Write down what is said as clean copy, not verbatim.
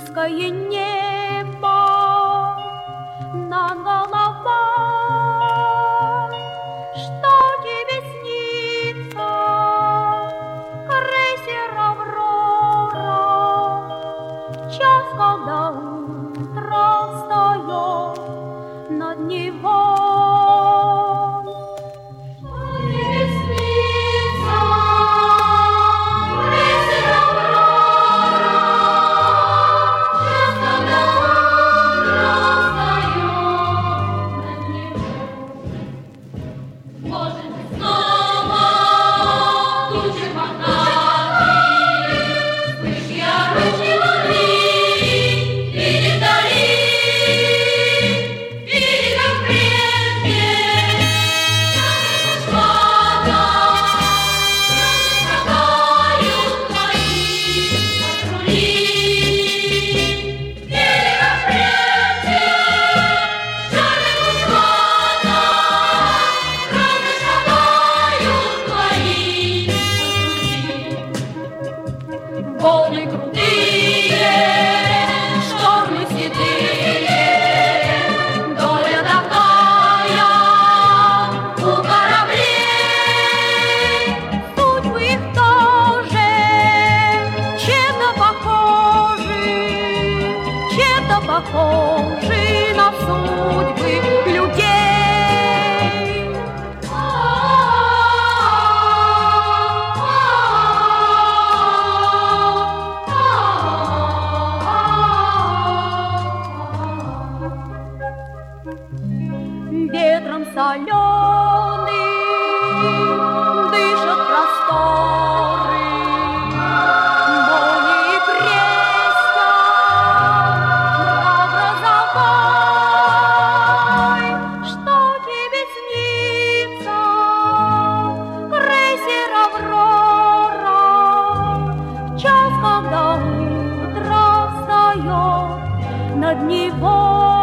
низкое небо над головой. Что тебе снится, крейсер «Аврора», час, когда утро встает над Невой? Волны крутые, штормы седые, доля такая у кораблей. Судьбы их тоже чем-то похожи на судьбы людей. Ветром соленым дышат просторы, молнии крестят над грозовой. Что тебе снится, крейсер «Аврора», в час, когда утро встает над Невой?